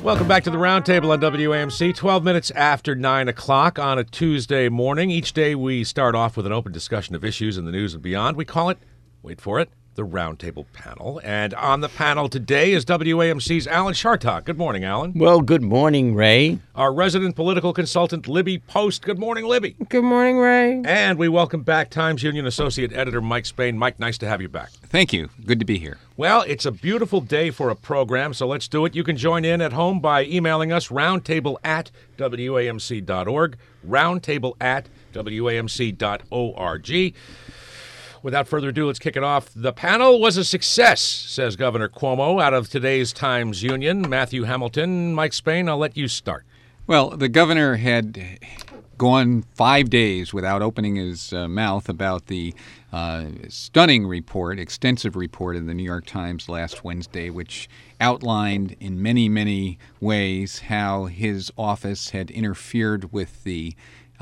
Welcome back to the Roundtable on WAMC, 12 minutes after 9 o'clock on a Tuesday morning. Each day we start off with an open discussion of issues in the news and beyond. We call it, wait for it, the Roundtable Panel. And on the panel today is WAMC's Alan Chartock. Good morning, Alan. Well, good morning, Ray. Our resident political consultant, Libby Post. Good morning, Libby. Good morning, Ray. And we welcome back Times Union Associate Editor Mike Spain. Mike, nice to have you back. Thank you. Good to be here. Well, it's a beautiful day for a program, so let's do it. You can join in at home by emailing us, roundtable@wamc.org, roundtable@wamc.org. Without further ado, let's kick it off. The panel was a success, says Governor Cuomo out of today's Times Union. Matthew Hamilton, Mike Spain, I'll let you start. Well, the governor had gone 5 days without opening his mouth about the stunning report, extensive report in the New York Times last Wednesday, which outlined in many, many ways how his office had interfered with the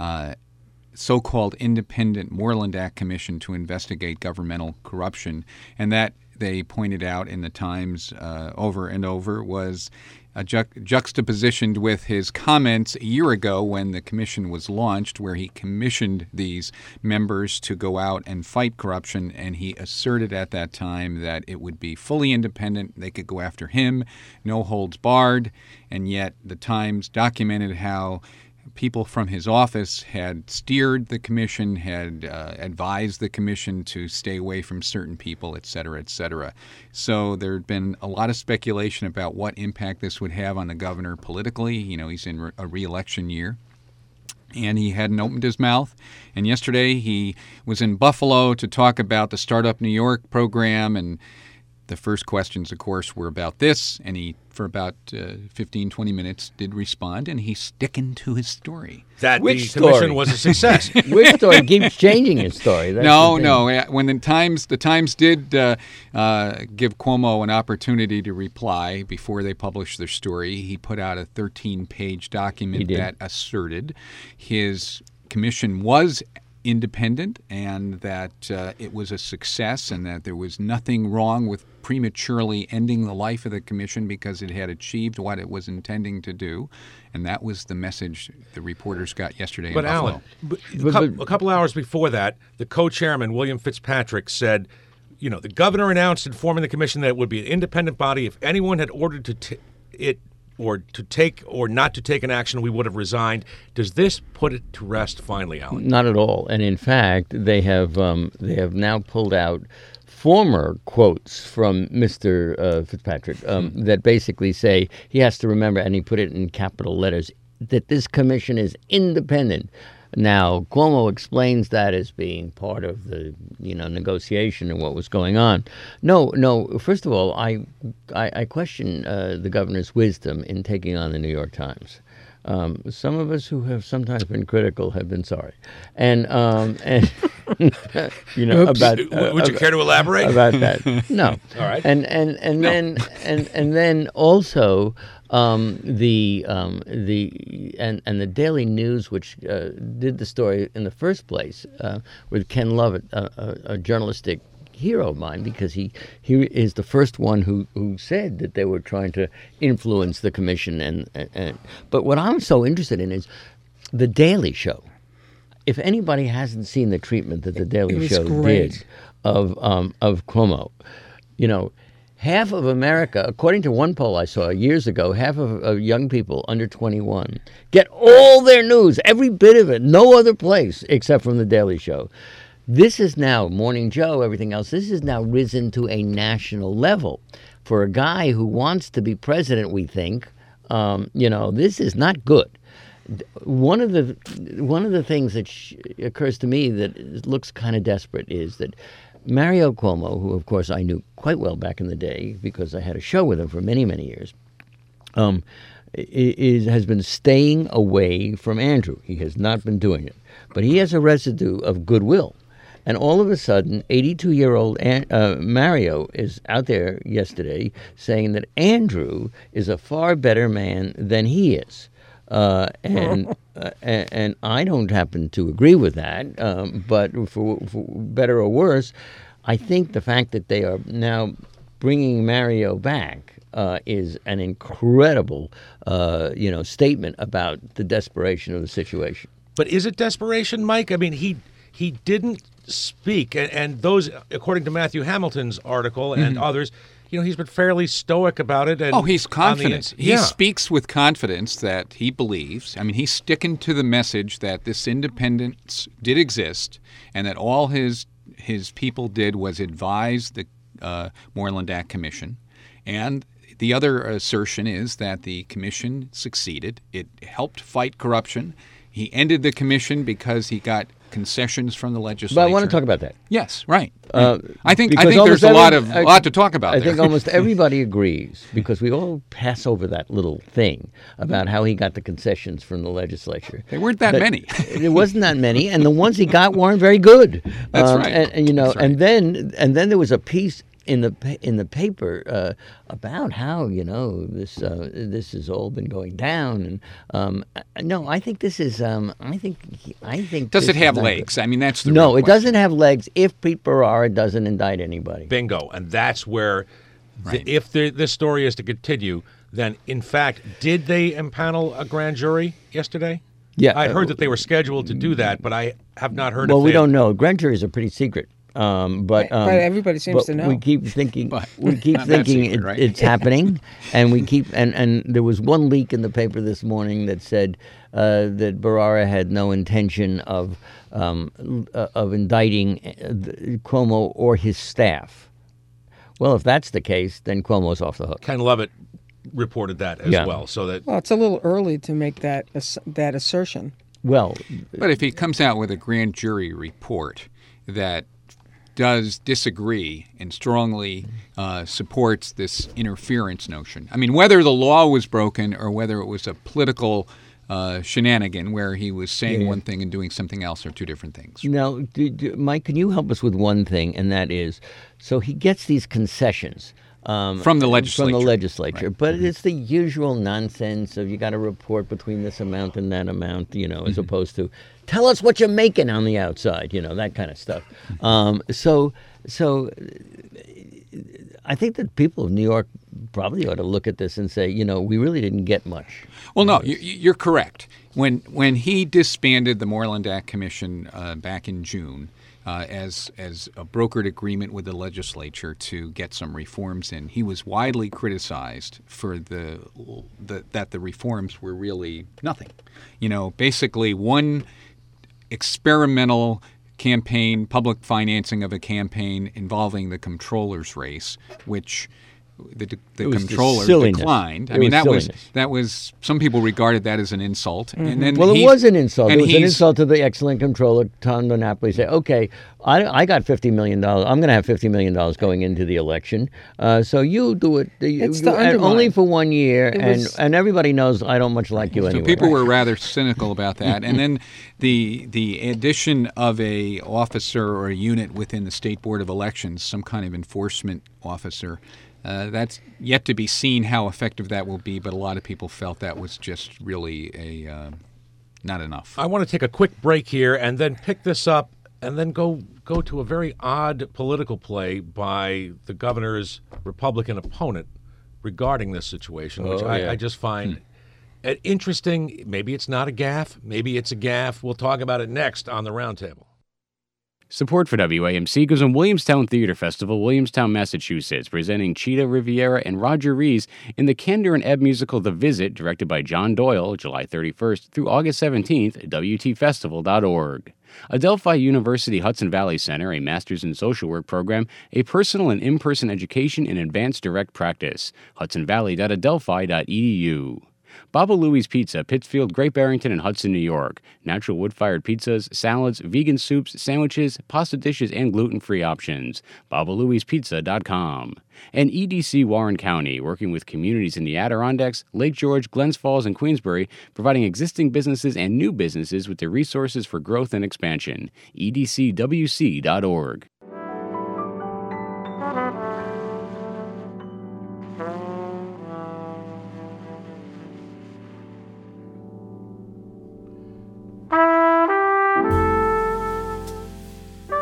so-called independent Moreland Act Commission to investigate governmental corruption. And that, they pointed out in the Times over and over, was juxtapositioned with his comments a year ago when the commission was launched, where he commissioned these members to go out and fight corruption, and he asserted at that time that it would be fully independent, they could go after him, no holds barred, and yet the Times documented how people from his office had steered the commission, had advised the commission to stay away from certain people, et cetera, et cetera. So there had been a lot of speculation about what impact this would have on the governor politically. You know, he's in a re-election year. And he hadn't opened his mouth. And yesterday he was in Buffalo to talk about the Startup New York program, and the first questions, of course, were about this, and he, for about 15, 20 minutes, did respond, and he's sticking to his story. That Which the commission story? was a success. Which story keeps changing his story? That's No. the thing. When the Times did give Cuomo an opportunity to reply before they published their story, he put out a 13-page document that asserted his commission was independent and that it was a success and that there was nothing wrong with prematurely ending the life of the commission because it had achieved what it was intending to do. And that was the message the reporters got yesterday in Buffalo. Alan, a couple hours before that, the co-chairman, William Fitzpatrick, said, you know, the governor announced informing the commission that it would be an independent body. If anyone had ordered it or to take or not to take an action, we would have resigned. Does this put it to rest finally, Alan? Not at all. And in fact, they have now pulled out former quotes from Mr. Fitzpatrick that basically say he has to remember, and he put it in capital letters, that this commission is independent. Now, Cuomo explains that as being part of the, negotiation and what was going on. No. First of all, I question the governor's wisdom in taking on the New York Times. Some of us who have sometimes been critical have been sorry, and about. Would you care to elaborate about that? No. All right. And then also. The Daily News, which did the story in the first place with Ken Lovett, a journalistic hero of mine, because he is the first one who said that they were trying to influence the commission. But what I'm so interested in is the Daily Show. If anybody hasn't seen the treatment that the Daily Show did of Cuomo, half of America, according to one poll I saw years ago, half of young people under 21 get all their news, every bit of it, no other place except from The Daily Show. This is now, Morning Joe, everything else, this has now risen to a national level. For a guy who wants to be president, we think, this is not good. One of the things that occurs to me that looks kind of desperate is that Mario Cuomo, who of course I knew quite well back in the day because I had a show with him for many, many years, has been staying away from Andrew. He has not been doing it. But he has a residue of goodwill. And all of a sudden, 82-year-old Mario is out there yesterday saying that Andrew is a far better man than he is. And I don't happen to agree with that, but for better or worse, I think the fact that they are now bringing Mario back is an incredible, statement about the desperation of the situation. But is it desperation, Mike? I mean, he didn't speak, and those, according to Matthew Hamilton's article and others, he's been fairly stoic about it. And he's confident. He Yeah. speaks with confidence that he believes. I mean, he's sticking to the message that this independence did exist, and that all his people did was advise the Moreland Act Commission. And the other assertion is that the commission succeeded. It helped fight corruption. He ended the commission because he got concessions from the legislature. But I want to talk about that. Yes, right. I think Because there's a lot to talk about. I there. think almost everybody agrees, because we all pass over that little thing about how he got the concessions from the legislature. There weren't that many. There wasn't that many, and the ones he got weren't very good. That's right. And, That's right. and then there was a piece in the paper about how this has all been going down, and no, I think this is I think Does this it have is not legs? good. I mean, that's the No, real it question. doesn't have legs if Pete Bharara doesn't indict anybody. Bingo. And that's where, Right. if this story is to continue, then, in fact, did they impanel a grand jury yesterday? Yeah, I heard that they were scheduled to do that, but I have not heard Well, if we they... don't know. Grand juries are pretty secret. But everybody seems to know. We keep thinking But we keep not that thinking secret, right? it's happening, and we keep and there was one leak in the paper this morning that said that Bharara had no intention of indicting Cuomo or his staff. Well, if that's the case, then Cuomo's off the hook. Ken Lovett reported that as Yeah. well. So that Well, it's a little early to make that assertion. Well, But if he comes out with a grand jury report that does disagree and strongly supports this interference notion, I mean, whether the law was broken or whether it was a political shenanigan where he was saying one thing and doing something else are two different things. now, Mike, can you help us with one thing, and that is, so he gets these concessions. From the legislature. Right. But it's the usual nonsense of you got to report between this amount and that amount, as opposed to tell us what you're making on the outside, that kind of stuff. So I think that people of New York probably ought to look at this and say, we really didn't get much. Well, no, you're correct. When he disbanded the Moreland Act Commission back in June, as a brokered agreement with the legislature to get some reforms in, he was widely criticized for that the reforms were really nothing. Basically one experimental campaign, public financing of a campaign involving the comptroller's race, which the was comptroller silliness. declined. I It mean, was that was some people regarded that as an insult, and then Well, it was an insult. It and was an he's- insult to the excellent comptroller, Tom DiNapoli. Say, okay, I got $50 million. I'm going to have $50 million going into the election. So you do it. It's to and undermine. only for 1 year, was- and everybody knows I don't much like you So anyway. people were rather cynical about that, and then the addition of a officer or a unit within the State Board of Elections, some kind of enforcement officer. That's yet to be seen how effective that will be, but a lot of people felt that was just really not enough. I want to take a quick break here and then pick this up and then go to a very odd political play by the governor's Republican opponent regarding this situation, which I just find interesting. Maybe it's not a gaffe. Maybe it's a gaffe. We'll talk about it next on the Roundtable. Support for WAMC goes on Williamstown Theater Festival, Williamstown, Massachusetts, presenting Cheetah Riviera and Roger Rees in the Kander and Ebb musical The Visit, directed by John Doyle, July 31st through August 17th at WTFestival.org. Adelphi University Hudson Valley Center, a Master's in Social Work program, a personal and in-person education in advanced direct practice. hudsonvalley.adelphi.edu. Baba Louie's Pizza, Pittsfield, Great Barrington, and Hudson, New York. Natural wood-fired pizzas, salads, vegan soups, sandwiches, pasta dishes, and gluten-free options. BabaLouie'sPizza.com. And EDC Warren County, working with communities in the Adirondacks, Lake George, Glens Falls, and Queensbury, providing existing businesses and new businesses with the resources for growth and expansion. EDCWC.org.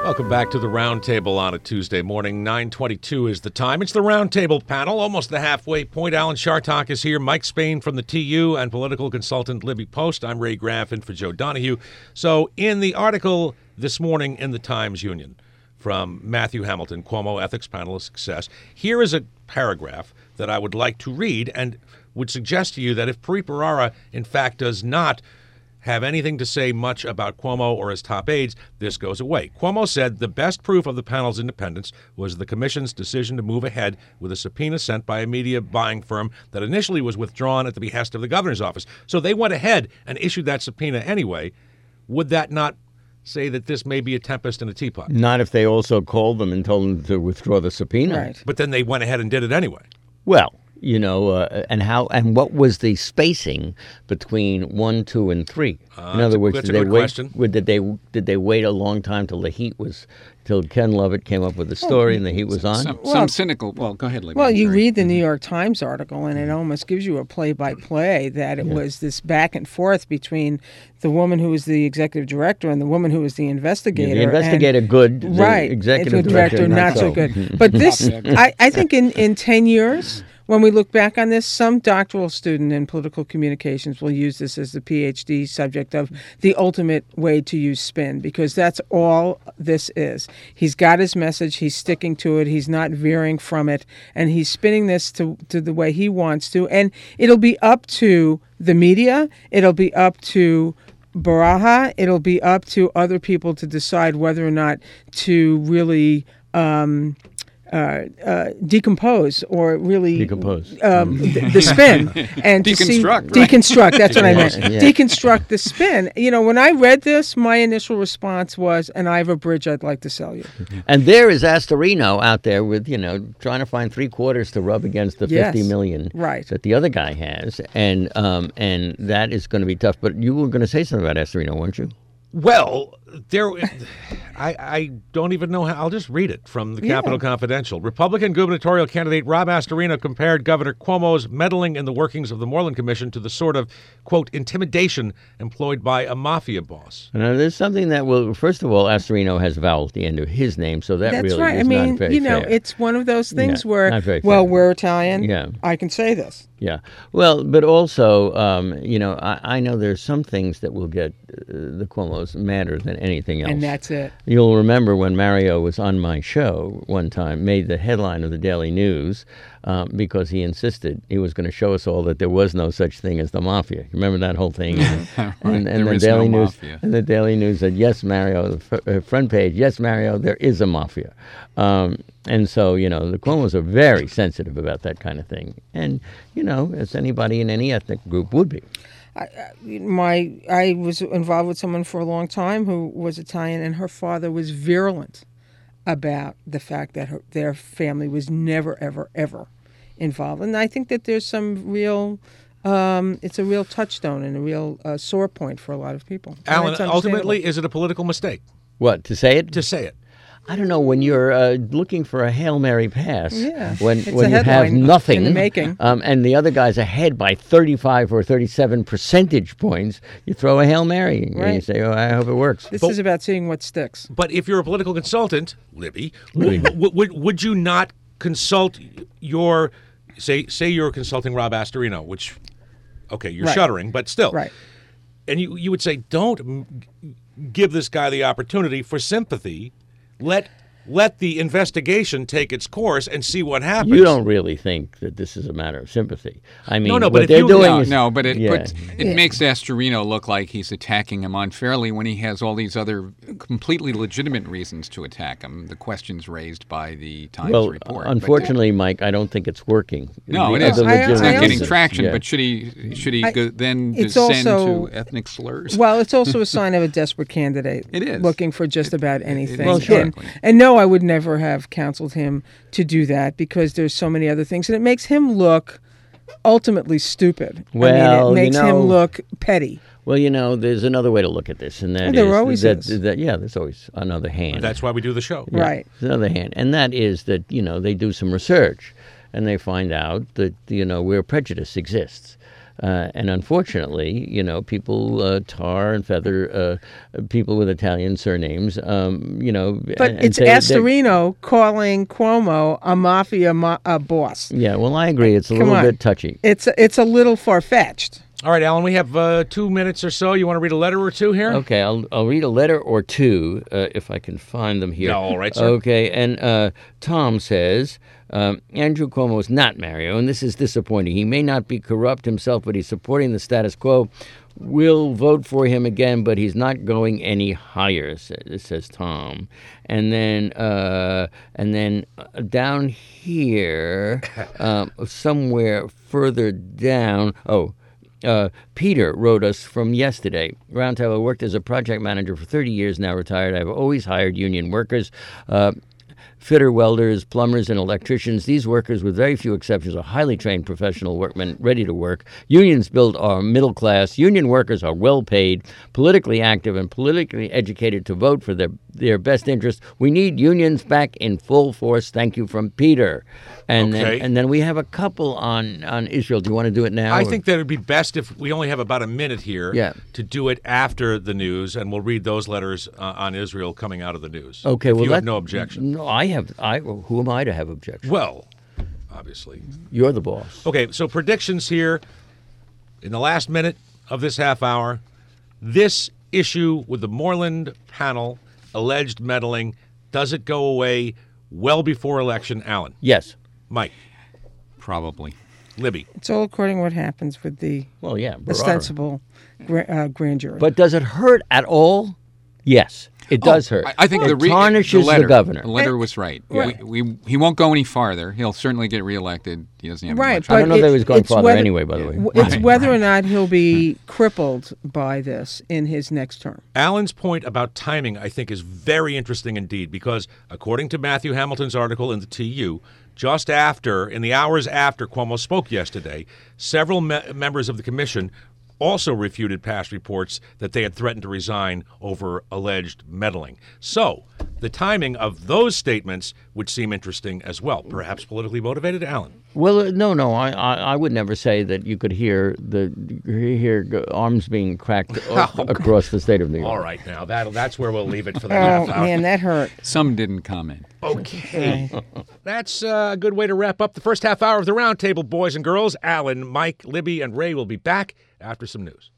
Welcome back to the Roundtable on a Tuesday morning. 9:22 is the time. It's the Roundtable panel, almost the halfway point. Alan Chartock is here, Mike Spain from the TU, and political consultant Libby Post. I'm Ray Graff in for Joe Donahue. So in the article this morning in the Times-Union from Matthew Hamilton, Cuomo Ethics Panel of Success, here is a paragraph that I would like to read and would suggest to you that if Preet Bharara, in fact, does not have anything to say much about Cuomo or his top aides, this goes away. Cuomo said the best proof of the panel's independence was the commission's decision to move ahead with a subpoena sent by a media buying firm that initially was withdrawn at the behest of the governor's office. So they went ahead and issued that subpoena anyway. Would that not say that this may be a tempest in a teapot? Not if they also called them and told them to withdraw the subpoena. Right. But then they went ahead and did it anyway. Well, and what was the spacing between 1, 2, and 3? In other words, that's did a they good wait? question. Did they wait a long time till Ken Lovett came up with the story and the heat was on? Some cynical. Well, go ahead, Libby. Well, you Sorry. read the New York Times article, and it almost gives you a play-by-play that it was this back and forth between the woman who was the executive director and the woman who was the investigator. The investigator good, the right, executive director not so good. But this, I think, in 10 years. When we look back on this, some doctoral student in political communications will use this as the PhD subject of the ultimate way to use spin, because that's all this is. He's got his message, he's sticking to it, he's not veering from it, and he's spinning this to the way he wants to. And it'll be up to the media, it'll be up to Baraha, it'll be up to other people to decide whether or not to really decompose or really the spin and to see, deconstruct. That's what I meant. Yeah. Deconstruct the spin. You know, when I read this, my initial response was, "And I have a bridge I'd like to sell you." And there is Astorino out there with trying to find $750 to rub against the Yes. $50 million Right. that the other guy has, and that is going to be tough. But you were going to say something about Astorino, weren't you? Well, I don't even know how. I'll just read it from the Capitol Confidential. Republican gubernatorial candidate Rob Astorino compared Governor Cuomo's meddling in the workings of the Moreland Commission to the sort of, quote, intimidation employed by a mafia boss. Now, there's something that will, first of all, Astorino has vowel at the end of his name, so that That's really right. is I mean, not very fair. it's one of those things Yeah, where, not very well, fair. we're Italian. Yeah. I can say this. Yeah. Well, but also, I know there's some things that will get the Cuomos madder than anything else. And that's it. You'll remember when Mario was on my show one time, made the headline of the Daily News because he insisted he was going to show us all that there was no such thing as the mafia. Remember that whole thing? And There the is Daily no News mafia. and the Daily News said, "Yes, Mario." The front page, "Yes, Mario, there is a mafia." And so, the Cuomos are very sensitive about that kind of thing. And, as anybody in any ethnic group would be. I was involved with someone for a long time who was Italian, and her father was virulent about the fact that their family was never, ever, ever involved. And I think that there's some real, it's a real touchstone and a real sore point for a lot of people. And Alan, it's understandable. ultimately, is it a political mistake What, to say it? to say it? I don't know, when you're looking for a Hail Mary pass, Yeah. when It's a you have headline nothing, in the making. And the other guy's ahead by 35 or 37 percentage points, you throw a Hail Mary and you Right. say, "Oh, I hope it works." This is about seeing what sticks. But if you're a political consultant, Libby, would you not consult your, say you're consulting Rob Astorino, which, okay, you're Right. shuddering, but still. Right. And you would say, don't give this guy the opportunity for sympathy. Let the investigation take its course and see what happens. You don't really think that this is a matter of sympathy. I mean, No, what but if they're you- doing No, is... no, but it Yeah. makes Astorino look like he's attacking him unfairly when he has all these other completely legitimate reasons to attack him. The questions raised by the Times Well, report. unfortunately, Mike, I don't think it's working. No, The it is. other I- It's not legitimate getting reasons. traction. Yeah. But should he then It's descend also- to ethnic slurs? Well, it's also a sign of a desperate candidate. It is. Looking for just about anything. Well, sure. And no, I would never have counseled him to do that because there's so many other things. And it makes him look ultimately stupid. Well, it makes you him know- look petty. Well, there's another way to look at this, and that Well, there is always that, is. that yeah, there's always another hand. That's why we do the show. Right. There's another hand, and that is that they do some research, and they find out that where prejudice exists. And unfortunately, people tar and feather people with Italian surnames. But and it's say Astorino calling Cuomo a mafia boss. Yeah, well, I agree. It's a Come little on. bit touchy. It's a little far-fetched. All right, Alan, we have 2 minutes or so. You want to read a letter or two here? Okay, I'll read a letter or two if I can find them here. Yeah, all right, sir. Okay, and Tom says, Andrew Cuomo is not Mario, and this is disappointing. He may not be corrupt himself, but he's supporting the status quo. We'll vote for him again, but he's not going any higher, says Tom. And then down here, somewhere further down, Peter wrote us from yesterday. Roundtable worked as a project manager for 30 years, now retired. I've always hired union workers. Fitter, welders, plumbers, and electricians. These workers, with very few exceptions, are highly trained professional workmen ready to work. Unions build our middle class. Union workers are well paid, politically active, and politically educated to vote for their best interest. We need unions back in full force. Thank you, from Peter. And then we have a couple on Israel. Do you want to do it now? I think that it would be best if we only have about a minute here to do it after the news, and we'll read those letters on Israel coming out of the news. Okay, if well, you have no objection. No, who am I to have objection? Well, obviously. You're the boss. Okay, so predictions here in the last minute of this half hour. This issue with the Moreland panel, alleged meddling, does it go away well before election? Alan? Yes. Mike? Probably. Libby? It's all according to what happens with the ostensible grand jury. But does it hurt at all? Yes. It does hurt. I think it tarnishes the letter, the governor. The letter was right. Right. He won't go any farther. He'll certainly get reelected. He doesn't have Right, much. but I don't know that he was going it's farther whether- anyway, by the way. It's whether or not he'll be crippled by this in his next term. Alan's point about timing, I think, is very interesting indeed, because according to Matthew Hamilton's article in the TU, just after, in the hours after Cuomo spoke yesterday, several members of the commission also refuted past reports that they had threatened to resign over alleged meddling. So the timing of those statements would seem interesting as well, perhaps politically motivated. Alan? Well, no. I would never say that you could hear arms being cracked across the state of New York. All right, now that's where we'll leave it for the half Oh, hour. man, that hurt. Some didn't comment. Okay. That's a good way to wrap up the first half hour of the Roundtable, boys and girls. Alan, Mike, Libby, and Ray will be back after some news.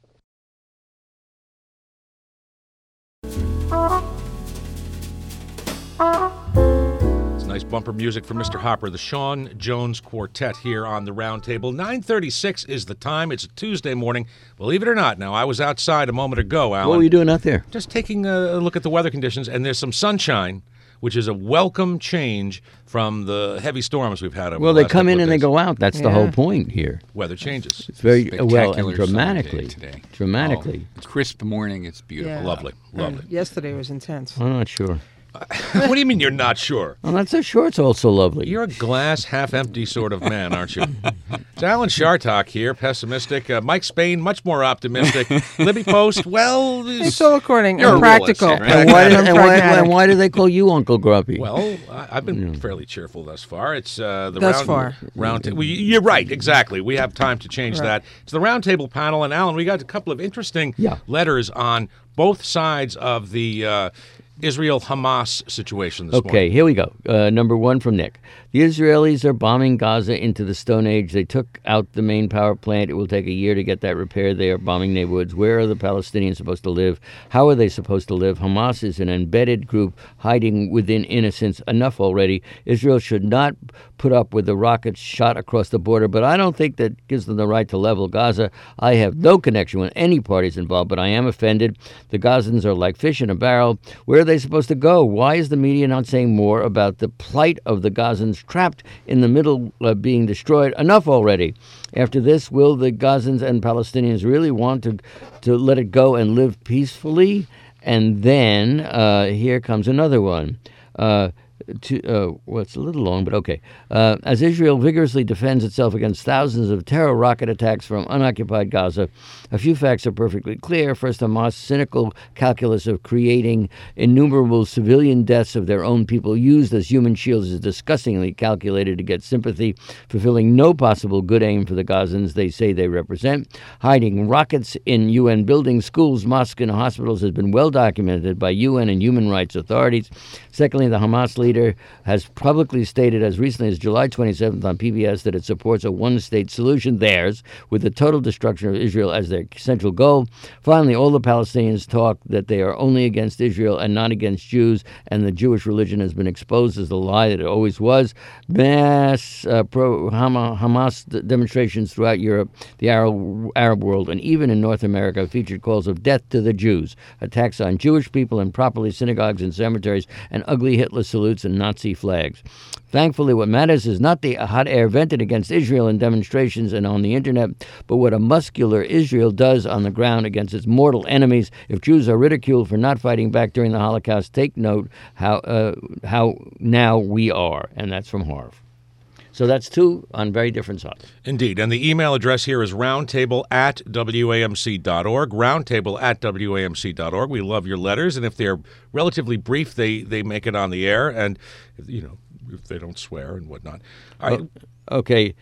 It's nice bumper music from Mr. Hopper, the Sean Jones Quartet here on the Roundtable. 9:36 is the time. It's a Tuesday morning. Believe it or not, now, I was outside a moment ago, Alan. What were you doing out there? Just taking a look at the weather conditions, and there's some sunshine, which is a welcome change from the heavy storms we've had over Well, the they last come couple in of and they days. go out. That's the whole point here. Weather changes. It's very well Spectacular and summer dramatically. day today. Dramatically. Oh, crisp morning. It's beautiful. Yeah. Lovely. And yesterday was intense. I'm not sure. What do you mean you're not sure? I'm not so sure it's also lovely. You're a glass half empty sort of man, aren't you? It's Alan Shartok here, pessimistic. Mike Spain, much more optimistic. Libby Post, well, It's all according You're a and practical. realist, right? And why, And pragmatic. why do they call you Uncle Grumpy? well, I've been fairly cheerful thus far. It's the Thus far. round. You're right, exactly. We have time to change Right. that. It's the Roundtable panel, and Alan, we got a couple of interesting Yeah. letters on both sides of the Israel-Hamas situation this morning. Okay, here we go. Number one from Nick. The Israelis are bombing Gaza into the Stone Age. They took out the main power plant. It will take a year to get that repaired. They are bombing neighborhoods. Where are the Palestinians supposed to live? How are they supposed to live? Hamas is an embedded group hiding within innocence. Enough already. Israel should not put up with the rockets shot across the border, but I don't think that gives them the right to level Gaza. I have no connection with any parties involved, but I am offended. The Gazans are like fish in a barrel. Where are they supposed to go? Why is the media not saying more about the plight of the Gazans trapped in the middle being destroyed? Enough already. After this, will the Gazans and Palestinians really want to let it go and live peacefully? And then here comes another one. well, it's a little long, but okay. As Israel vigorously defends itself against thousands of terror rocket attacks from unoccupied Gaza, a few facts are perfectly clear. First, Hamas' cynical calculus of creating innumerable civilian deaths of their own people used as human shields is disgustingly calculated to get sympathy, fulfilling no possible good aim for the Gazans they say they represent. Hiding rockets in UN buildings, schools, mosques, and hospitals has been well documented by UN and human rights authorities. Secondly, the Hamas leader has publicly stated as recently as July 27th on PBS that it supports a one-state solution, theirs, with the total destruction of Israel as their central goal. Finally, all the Palestinians talk that they are only against Israel and not against Jews, and the Jewish religion has been exposed as the lie that it always was. Mass pro-Hamas demonstrations throughout Europe, the Arab world, and even in North America featured calls of death to the Jews, attacks on Jewish people improperly, synagogues and cemeteries, and ugly Hitler salutes and Nazi flags. Thankfully, what matters is not the hot air vented against Israel in demonstrations and on the internet, but what a muscular Israel does on the ground against its mortal enemies. If Jews are ridiculed for not fighting back during the Holocaust, take note how now we are. And that's from Harv. So that's two on very different sides. Indeed. And the email address here is roundtable@wamc.org, roundtable@wamc.org. We love your letters, and if they're relatively brief, they make it on the air, and, you know, if they don't swear and whatnot. All right. Okay.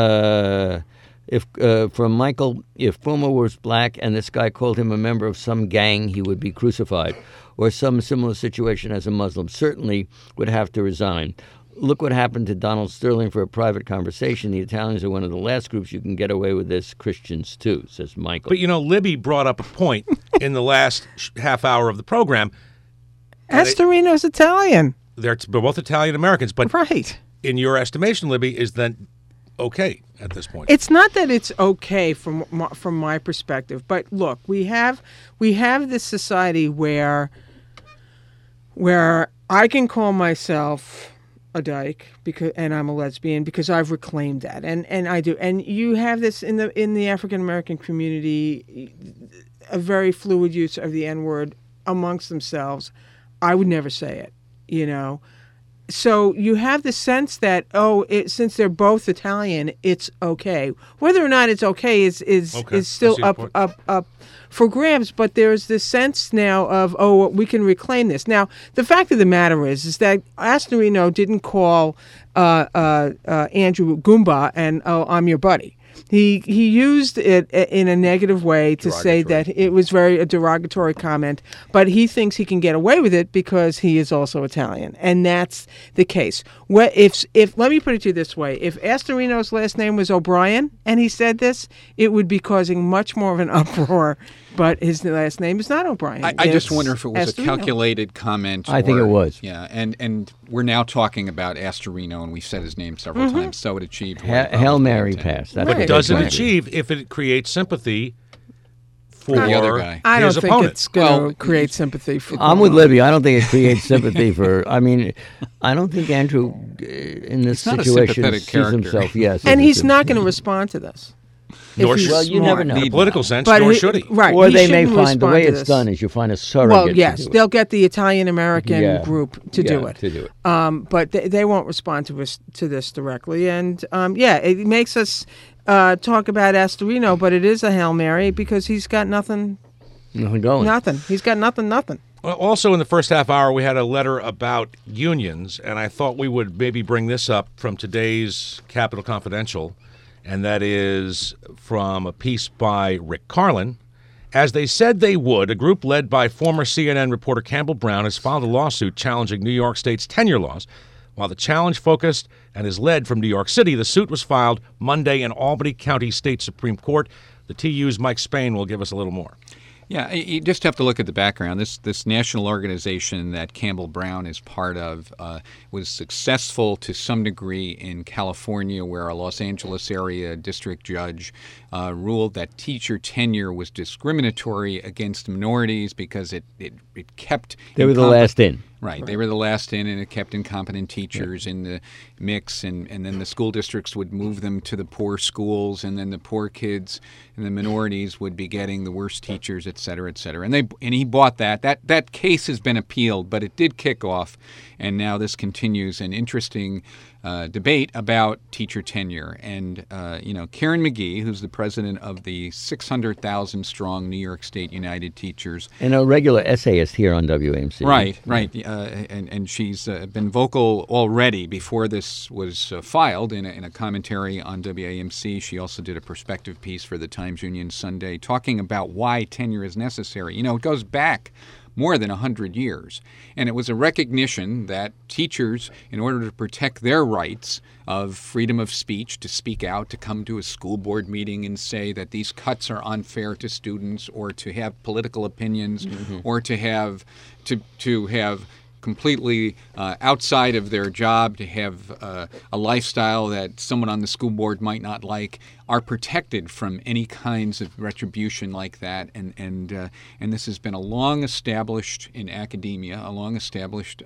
From Michael, if Fumo was black and this guy called him a member of some gang, he would be crucified, or some similar situation as a Muslim, certainly would have to resign. Look what happened to Donald Sterling for a private conversation. The Italians are one of the last groups you can get away with this. Christians, too, says Michael. But, you know, Libby brought up a point in the last half hour of the program. Astorino's Italian. They're both Italian-Americans. But right. In your estimation, Libby, is that okay at this point? It's not that it's okay from my perspective. But, look, we have this society where I can call myself a dyke and I'm a lesbian because I've reclaimed that, and I do. And you have this in the African American community, a very fluid use of the N-word amongst themselves. I would never say it, you know. So you have the sense that since they're both Italian, it's okay. Whether or not it's okay is still up for grabs. But there's this sense now of we can reclaim this. Now the fact of the matter is that Astorino didn't call Andrew Goomba and I'm your buddy. He used it in a negative way to say that it was a derogatory comment, but he thinks he can get away with it because he is also Italian, and that's the case. If let me put it to you this way: if Astorino's last name was O'Brien and he said this, it would be causing much more of an uproar. But his last name is not O'Brien. I just wonder if it was Astorino. A calculated comment. I think it was. Yeah, and we're now talking about Astorino, and we've said his name several times, so it achieved. Hail Mary pass. That's But what does it they achieve if it creates sympathy for the other guy? I his don't think opponent? it's going to create sympathy for. I'm with Libby. I don't think it creates sympathy for. I mean, I don't think Andrew in this He's not a situation sympathetic sees character. himself. Yes, And as a he's not sympathetic. going to respond to this. Nor If he's should- Well, you never smart. know. In a political sense, But nor should he. Right. Or he they may shouldn't find the respond way to it's this. done is you find a surrogate. Well, to yes, do it. they'll get the Italian American Yeah. group to do Yeah, it. to do it. But they won't respond to this directly. And it makes us talk about Astorino, but it is a Hail Mary because he's got nothing. Nothing going. Nothing. He's got nothing. Well, also, in the first half hour, we had a letter about unions, and I thought we would maybe bring this up from today's Capital Confidential, and that is from a piece by Rick Carlin. As they said they would, a group led by former CNN reporter Campbell Brown has filed a lawsuit challenging New York State's tenure laws. While the challenge focused and is led from New York City, the suit was filed Monday in Albany County State Supreme Court. The TU's Mike Spain will give us a little more. Yeah, you just have to look at the background. This national organization that Campbell Brown is part of was successful to some degree in California, where a Los Angeles area district judge ruled that teacher tenure was discriminatory against minorities because it kept... They were the last in. Right. They were the last in, and it kept incompetent teachers in the mix, and then the school districts would move them to the poor schools, and then the poor kids and the minorities would be getting the worst teachers, et cetera, et cetera. And he bought that. That case has been appealed, but it did kick off, and now this continues an interesting debate about teacher tenure. And, Karen McGee, who's the president of the 600,000-strong New York State United Teachers. And a regular essayist here on WAMC. Right. And she's been vocal already before this was filed in a commentary on WAMC. She also did a perspective piece for the Times-Union Sunday talking about why tenure is necessary. It goes back more than 100 years. And it was a recognition that teachers, in order to protect their rights of freedom of speech, to speak out, to come to a school board meeting and say that these cuts are unfair to students, or to have political opinions, or to have completely outside of their job, to have a lifestyle that someone on the school board might not like, are protected from any kinds of retribution like that. And this has been a long established in academia, a long established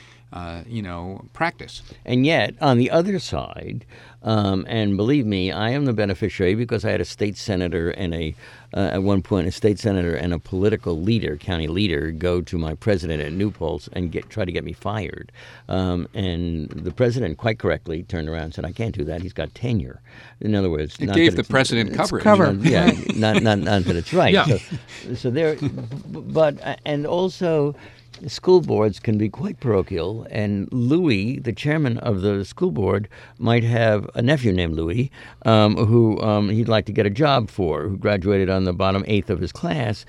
practice. And yet, on the other side, and believe me, I am the beneficiary because I had a state senator and at one point, a state senator and a political leader, county leader, go to my president at New Paltz and try to get me fired. And the president, quite correctly, turned around and said, "I can't do that. He's got tenure." In other words, it gave the president coverage. Yeah, not that it's right. Yeah. So there, but and also. School boards can be quite parochial, and Louis, the chairman of the school board, might have a nephew named Louis, who he'd like to get a job for, who graduated on the bottom eighth of his class,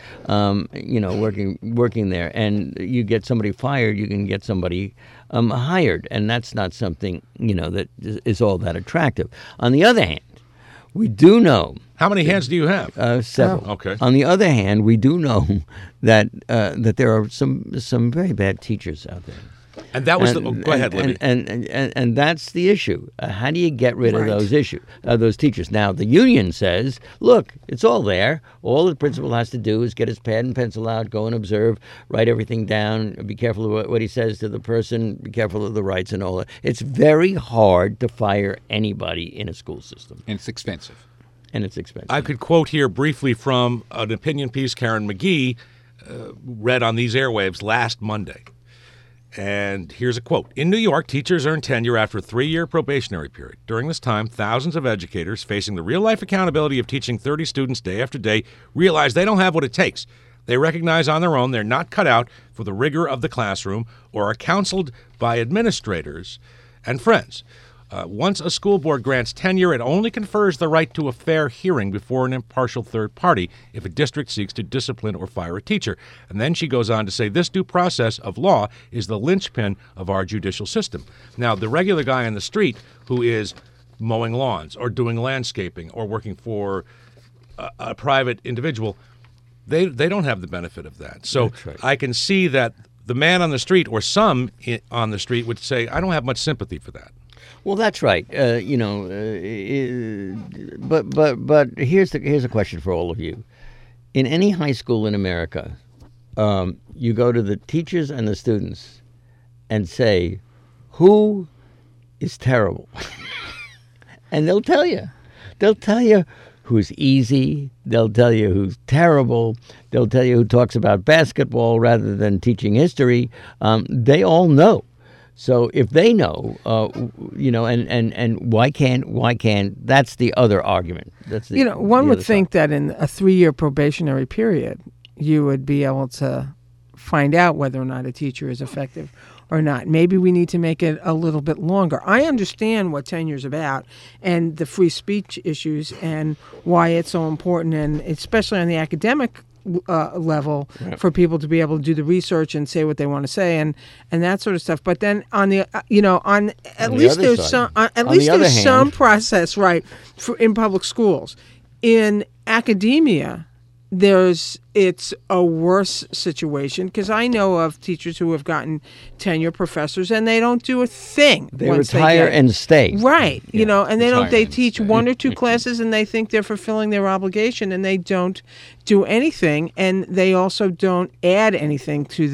working there. And you get somebody fired, you can get somebody hired, and that's not something that is all that attractive. On the other hand, we do know. How many hands do you have? Several. Oh, okay. On the other hand, we do know that there are some very bad teachers out there. And that was go ahead, Libby. And that's the issue. How do you get rid of those teachers? Now, the union says, look, it's all there. All the principal has to do is get his pad and pencil out, go and observe, write everything down, be careful of what he says to the person, be careful of the rights and all that. It's very hard to fire anybody in a school system. And it's expensive. I could quote here briefly from an opinion piece Karen McGee read on these airwaves last Monday. And here's a quote. In New York, teachers earn tenure after a 3-year probationary period. During this time, thousands of educators facing the real-life accountability of teaching 30 students day after day realize they don't have what it takes. They recognize on their own they're not cut out for the rigor of the classroom or are counseled by administrators and friends. Once a school board grants tenure, it only confers the right to a fair hearing before an impartial third party if a district seeks to discipline or fire a teacher. And then she goes on to say this due process of law is the linchpin of our judicial system. Now, the regular guy on the street who is mowing lawns or doing landscaping or working for a private individual, they don't have the benefit of that. So right. I can see that the man on the street or some on the street would say, I don't have much sympathy for that. Well, that's right. But here's a question for all of you. In any high school in America, you go to the teachers and the students and say, who is terrible? And they'll tell you. They'll tell you who's easy. They'll tell you who's terrible. They'll tell you who talks about basketball rather than teaching history. They all know. So if they know, and why can't, that's the other argument. That's one would think that in a 3-year probationary period, you would be able to find out whether or not a teacher is effective or not. Maybe we need to make it a little bit longer. I understand what tenure's about and the free speech issues and why it's so important, and especially on the academic level, right, for people to be able to do the research and say what they want to say and that sort of stuff. But then on the at least there's some process, right, in public schools. In academia, it's a worse situation because I know of teachers who have gotten tenure professors and they don't do a thing. They once retire they get, and stay. right, and they and teach stay. one or two classes and they think they're fulfilling their obligation and they don't do anything, and they also don't add anything to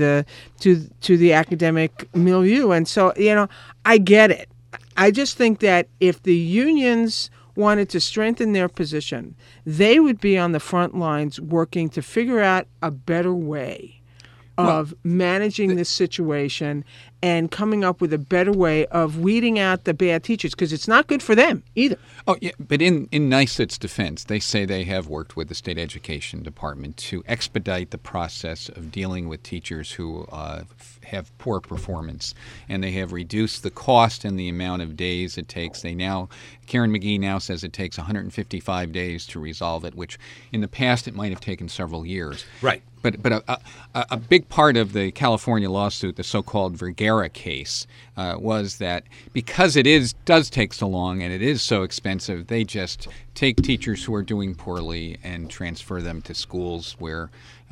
the academic milieu. And so I get it. I just think that if the unions wanted to strengthen their position, they would be on the front lines working to figure out a better way of managing this situation and coming up with a better way of weeding out the bad teachers, because it's not good for them either. Oh, yeah, but in NYSET's defense, they say they have worked with the state education department to expedite the process of dealing with teachers who have poor performance, and they have reduced the cost and the amount of days it takes. Karen McGee now says it takes 155 days to resolve it, which in the past it might have taken several years. Right. But a big part of the California lawsuit, the so-called Vergara case, was that because it does take so long and it is so expensive, they just take teachers who are doing poorly and transfer them to schools where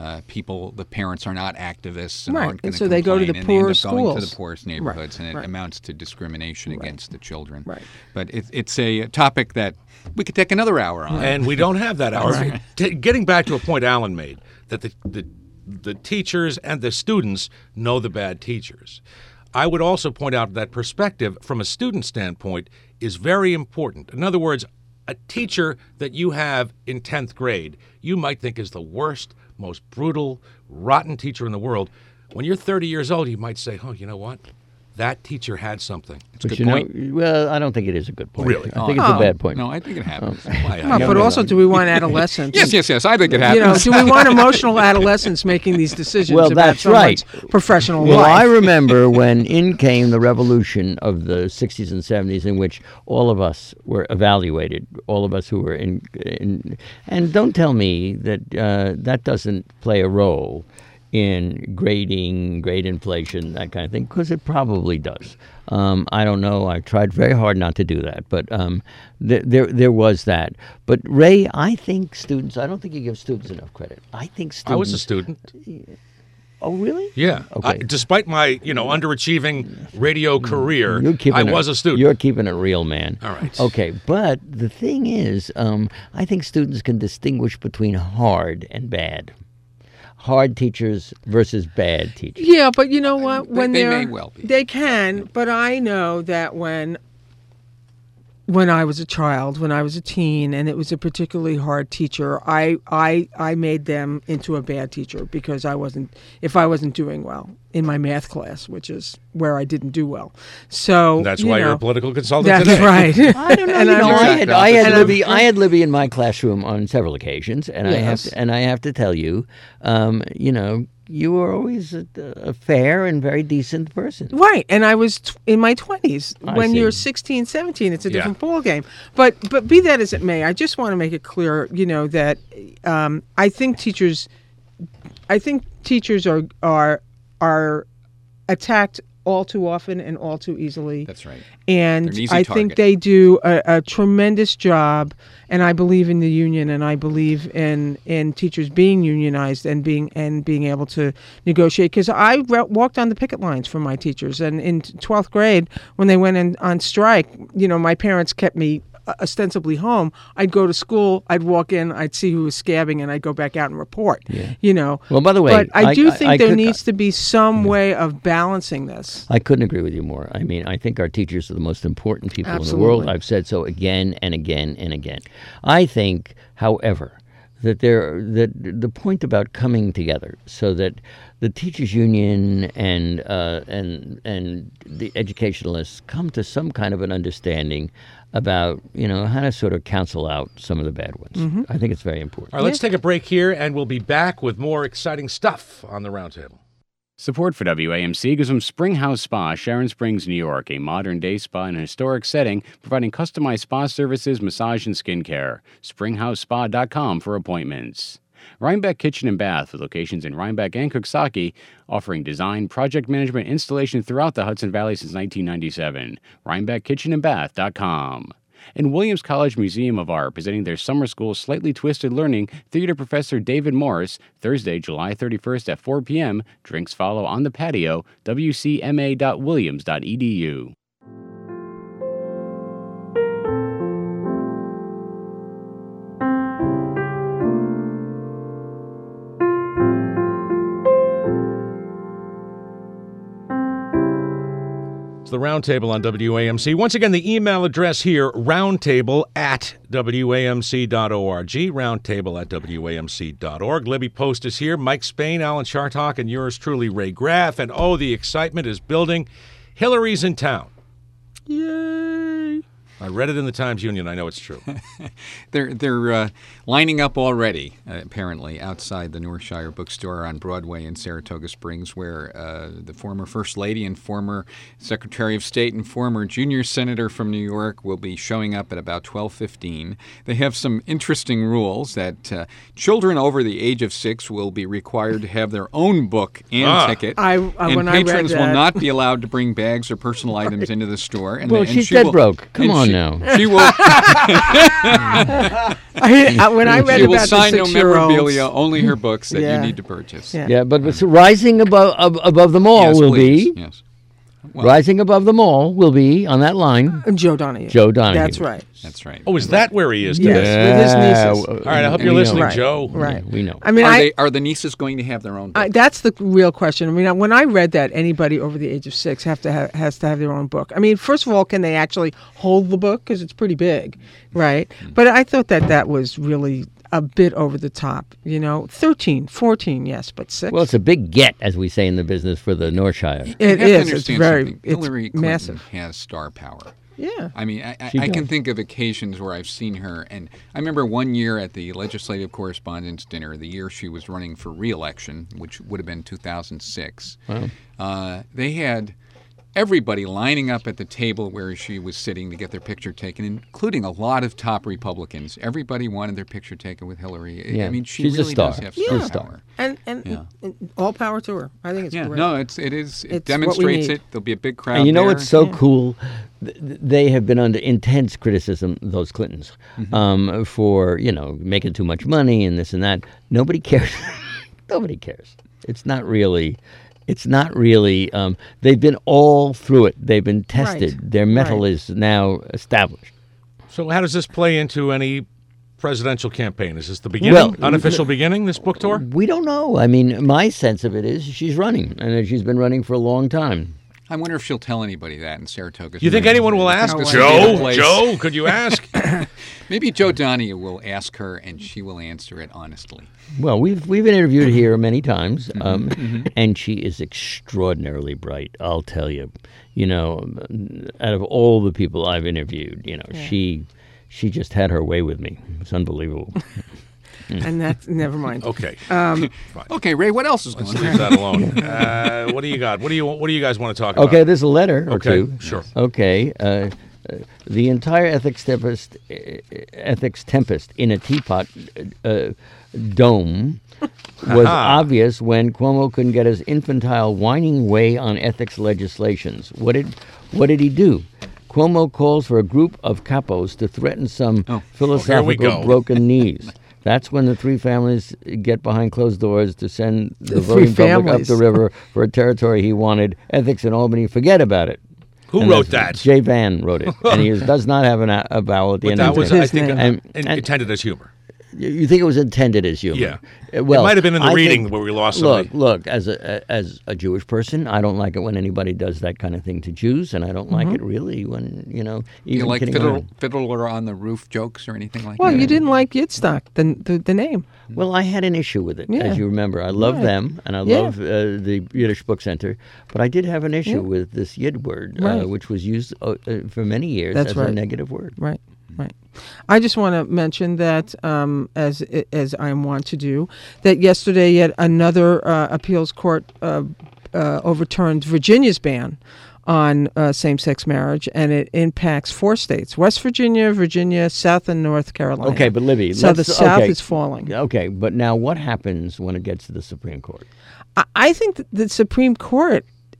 the parents are not activists and Right. aren't going And to so they go to the and poorest they end up going to schools. the poorest neighborhoods, and it Right. amounts to discrimination against the children. Right. But it's a topic that we could take another hour on. And we don't have that hour. Getting back to a point Alan made, that the teachers and the students know the bad teachers. I would also point out that perspective from a student standpoint is very important. In other words, a teacher that you have in 10th grade, you might think is the worst, most brutal, rotten teacher in the world. When you're 30 years old, you might say, oh, you know what? That teacher had something. It's a good point. Well, I don't think it is a good point. Really? I think it's a bad point. No, I think it happens. But also, do we want adolescents? Yes, I think it happens. Do we want emotional adolescents making these decisions Well, about that's right. someone's professional Well, I life? remember when in came the revolution of the 60s and 70s, in which all of us were evaluated, all of us who were in and don't tell me that that doesn't play a role in grading, grade inflation, that kind of thing, because it probably does. I don't know. I tried very hard not to do that, but there was that. But Ray, I think students. I don't think you give students enough credit. I think students. I was a student. Oh, really? Yeah. Okay. Despite my, underachieving radio career, You're keeping I was a student. You're keeping it real, man. All right. Okay, but the thing is, I think students can distinguish between hard and bad. Hard teachers versus bad teachers. Yeah, but you know what? When They they're- may well be. They can, but I know that when I was a child, when I was a teen, and it was a particularly hard teacher, I made them into a bad teacher because if I wasn't doing well in my math class, which is where I didn't do well. So That's why you're a political consultant That's today. right. I don't know. And You I'm know, very- I had Libby in my classroom on several occasions, and Yes. I have to tell you, you were always a fair and very decent person. Right, and I was in my 20s. I When see. you're 16, 17, it's a Yeah. different ballgame. But be that as it may, I just want to make it clear, that I think teachers are attacked all too often and all too easily. That's right. And They're an easy I target. think they do a tremendous job, and I believe in the union, and I believe in teachers being unionized and being able to negotiate. Because I walked on the picket lines for my teachers, and in 12th grade when they went on strike, my parents kept me ostensibly home. I'd go to school, I'd walk in, I'd see who was scabbing, and I'd go back out and report. Yeah. Well, by the way, but I do think there could- needs to be some way of balancing this. I couldn't agree with you more. I mean, I think our teachers are the most important people in the Absolutely. world. I've said so again and again and again. I think, however, that the point about coming together so that the teachers union and the educationalists come to some kind of an understanding about how to sort of cancel out some of the bad ones. Mm-hmm. I think it's very important. All right, let's take a break here, and we'll be back with more exciting stuff on the Roundtable. Support for WAMC goes from Springhouse Spa, Sharon Springs, New York, a modern-day spa in a historic setting, providing customized spa services, massage, and skincare. SpringHouseSpa.com for appointments. Rhinebeck Kitchen and Bath, with locations in Rhinebeck and Coxsackie, offering design, project management, installation throughout the Hudson Valley since 1997. RhinebeckKitchenandBath.com. and Williams College Museum of Art, presenting their summer school Slightly Twisted Learning, theater professor David Morris, Thursday, July 31st at 4 p.m. Drinks follow on the patio, wcma.williams.edu. The Roundtable on WAMC. Once again, the email address here, roundtable@wamc.org, roundtable@wamc.org. Libby Post is here, Mike Spain, Alan Chartock, and yours truly, Ray Graff. And oh, the excitement is building. Hillary's in town. Yay! I read it in the Times-Union. I know it's true. They're lining up already, apparently, outside the Northshire Bookstore on Broadway in Saratoga Springs, where the former First Lady and former Secretary of State and former junior senator from New York will be showing up at about 12:15. They have some interesting rules that children over the age of 6 will be required to have their own book and ticket, and when I read patrons will that- not be allowed to bring bags or personal items into the store. And Well, and she's she dead will- broke. Come and on she- now. She will. When I read She will about sign the no 6-year-olds, memorabilia, only her books that Yeah. you need to purchase. Yeah. Yeah, but it's rising above them all Yes, will please. be. Yes. Well, Rising above them all will be on that line. Joe Donahue. Joe Donahue. That's right. that's right. Oh, is that where he is Yes, today? with his nieces. All right, I hope you're we know. listening, Right. Joe. Right. We know. I mean, Are the nieces going to have their own book? that's the real question. I mean, when I read that anybody over the age of 6 has to have their own book. I mean, first of all, can they actually hold the book because it's pretty big, right? But I thought that was really a bit over the top. 13, 14, yes, but 6. Well, it's a big get, as we say in the business, for the Northshire. You It have to is. It's understand very. something. It's Hillary Clinton massive. has star power. Yeah. I mean, She I can does. think of occasions where I've seen her, and I remember one year at the Legislative Correspondents' Dinner, the year she was running for re-election, which would have been 2006. They had everybody lining up at the table where she was sitting to get their picture taken, including a lot of top Republicans. Everybody wanted their picture taken with Hillary. Yeah, I mean, she she's a really does star. have She's star a star. power. And all power to her. I think it's Yeah, great. no, it is. It It's what we demonstrates need. it. There'll be a big crowd. And you know there. what's so cool? They have been under intense criticism, those Clintons, for making too much money and this and that. Nobody cares. Nobody cares. It's not really. They've been all through it. They've been tested. Right. Their mettle Right. is now established. So how does this play into any presidential campaign? Is this the beginning, Well, unofficial beginning, this book tour? We don't know. I mean, my sense of it is she's running, and she's been running for a long time. I wonder if she'll tell anybody that in Saratoga. You think Springs. anyone will I think ask? this will be the place. Joe, could you ask? Maybe Joe Donahue will ask her, and she will answer it honestly. Well, we've interviewed her many times, and she is extraordinarily bright. I'll tell you. Out of all the people I've interviewed, she just had her way with me. It's unbelievable. And that's never mind. Okay. Okay, Ray, what else is going Let's on? leave that alone. What do you got? What do you guys want to talk about? Okay, there's a letter or Okay, two. sure. Okay, the entire ethics tempest in a teapot dome was obvious when Cuomo couldn't get his infantile whining way on ethics legislations. What did he do? Cuomo calls for a group of capos to threaten some Here we philosophical go. broken knees. That's when the three families get behind closed doors to send the The voting three public up families. the river for a territory he wanted. Ethics in Albany, forget about it. Who And wrote that's- that? Jay Van wrote it, and he does not have a vowel at the But end that of was, it. I his think, name. intended as humor. You think it was intended as humor? Yeah. Well, It might have been in the I reading think- where we lost somebody. Look. As a Jewish person, I don't like it when anybody does that kind of thing to Jews, and I don't like it really when even You like kidding around. Fiddler on the Roof jokes or anything like Well, that? you didn't like Yitzhak, the name. Well, I had an issue with it, Yeah. as you remember. I love Yeah. them, and I Yeah. love the Yiddish Book Center, but I did have an issue with this Yid word, Right. which was used for many years That's as a right. negative word. Right. I just want to mention that, as I want to do, that yesterday yet another appeals court overturned Virginia's ban on same-sex marriage, and it impacts 4 states: West Virginia, Virginia, South and North Carolina. Okay, but Libby, So the let's- South okay. is falling. Okay, but now what happens when it gets to the Supreme Court? I think that the Supreme Court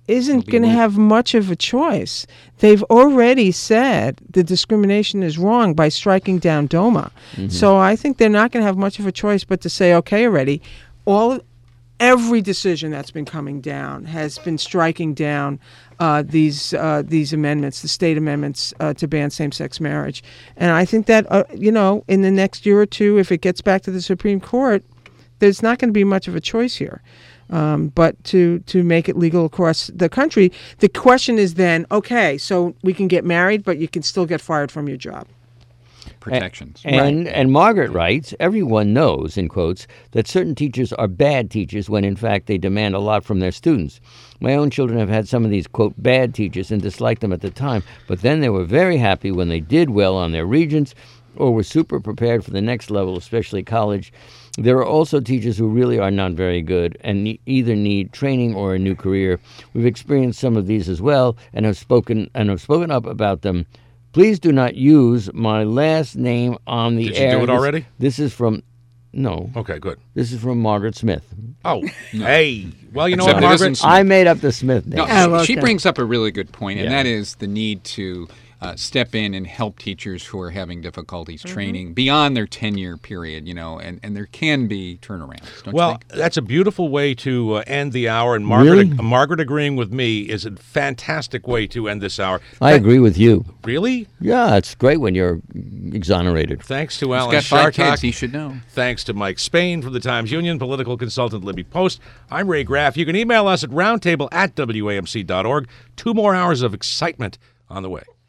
isn't going to have much of a choice. They've already said the discrimination is wrong by striking down DOMA. So I think they're not going to have much of a choice but to say, okay, already, every decision that's been coming down has been striking down these amendments, the state amendments to ban same-sex marriage. And I think that, in the next year or two, if it gets back to the Supreme Court, there's not going to be much of a choice here. But to make it legal across the country, the question is then, okay, so we can get married, but you can still get fired from your job. Protections. And Margaret writes, everyone knows, in quotes, that certain teachers are bad teachers when in fact they demand a lot from their students. My own children have had some of these, quote, bad teachers and disliked them at the time, but then they were very happy when they did well on their regents or were super prepared for the next level, especially college. There are also teachers who really are not very good and either need training or a new career. We've experienced some of these as well and have spoken up about them. Please do not use my last name on the air. Did you do it already? This is from... No. Okay, good. This is from Margaret Smith. Oh, hey. Well, you know Except what, it Margaret? isn't I made up the Smith name. No, she brings up a really good point, and Yeah. that is the need to step in and help teachers who are having difficulties training beyond their 10-year period, and there can be turnarounds, don't you Well, think? that's a beautiful way to end the hour, and Margaret, Really? Margaret agreeing with me is a fantastic way to end this hour. I agree with you. Really? Yeah, it's great when you're exonerated. Thanks to He's Alan got 5 Shartok. kids, he should know. Thanks to Mike Spain from the Times-Union, political consultant Libby Post. I'm Ray Graff. You can email us at roundtable@wamc.org. 2 more hours of excitement on the way.